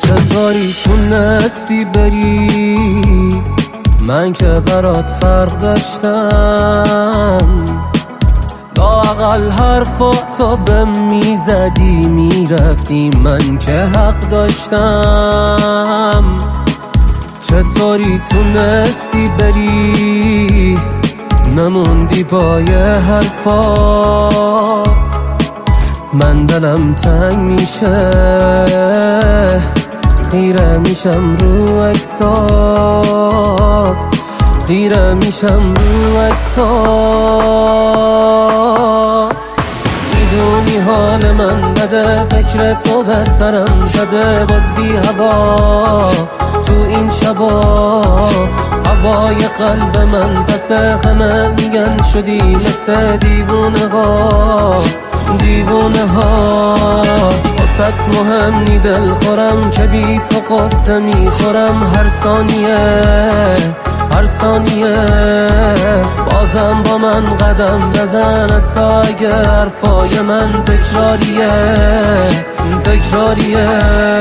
چطوری تونستی بری؟ من که برات فرق داشتم، لااقل حرفاتو به میزدی میرفتی، من که حق داشتم. چطوری تونستی بری؟ نموندی پای حرفات، من دلم تنگ میشه، خیره میشم رو عکسات، خیره میشم رو عکسات. میدونی حال من بده، فکر تو به سرم زده، باز بی هوا تو این شبا، هوای قلب من پس همه میگن شدی مثل دیوونه ها، دیوونه ها. واسط مهم نی دل خورم که بی تو قصه میخورم، هر ثانیه هر ثانیه. بازم با من قدم بزن تا اگه حرفای من تکراریه، تکراریه.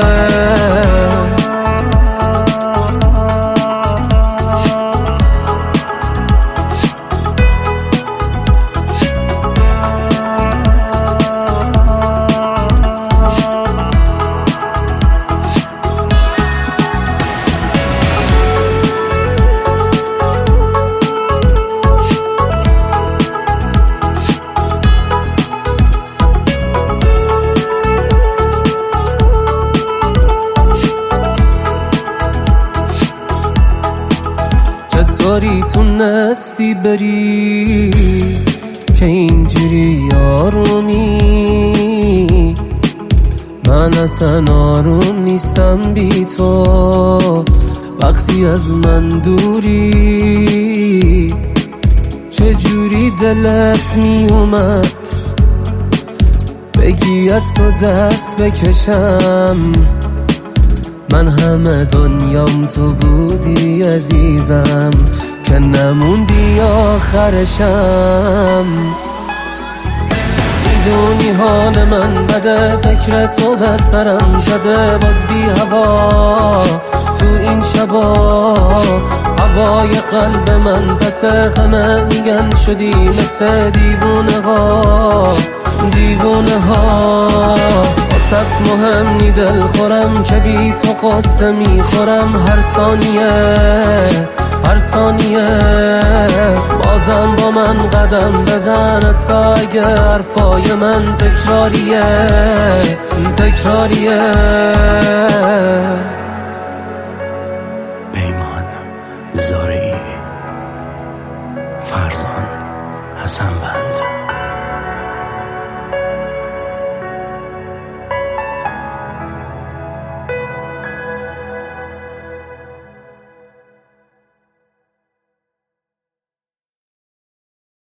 چطوری تونستی بری که اینجوری آرومی؟ من اصلا آروم نیستم بی تو، وقتی از من دوری. چجوری دلت می اومد بگی از تو دست بکشم؟ من همه دنیام تو بودی عزیزم، که نموندی آخرشم. میدونی حال من بده، فکر تو به سرم زده، باز بی هوا تو این شبا، هوای قلب من پس همه میگن شدی مثل دیوونه ها، دیوونه ها. واسط مهم نی دل خورم که بی تو قصه میخورم، هر ثانیه هر ثانیه. بازم با من قدم بزن تا اگه حرفای من تکراریه، تکراریه. پیمان زارعی، فرزان حسن